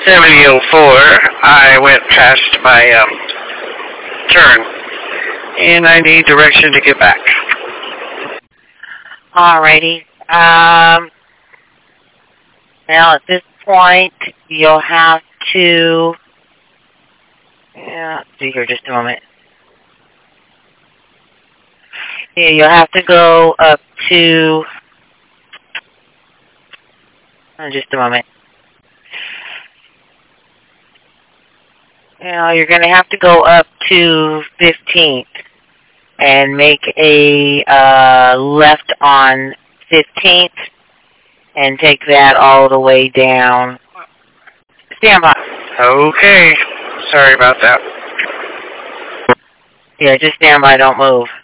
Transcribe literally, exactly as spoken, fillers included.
seventy oh four, I went past my um, turn, and I need direction to get back. Alrighty. Um, now, at this point, you'll have to... Yeah, let's see here just a moment. Yeah, you'll have to go up to... Oh, just a moment. Now, you're going to have to go up to fifteenth and make a uh, left on fifteenth and take that all the way down. Stand by. Okay. Sorry about that. Yeah, just stand by. Don't move.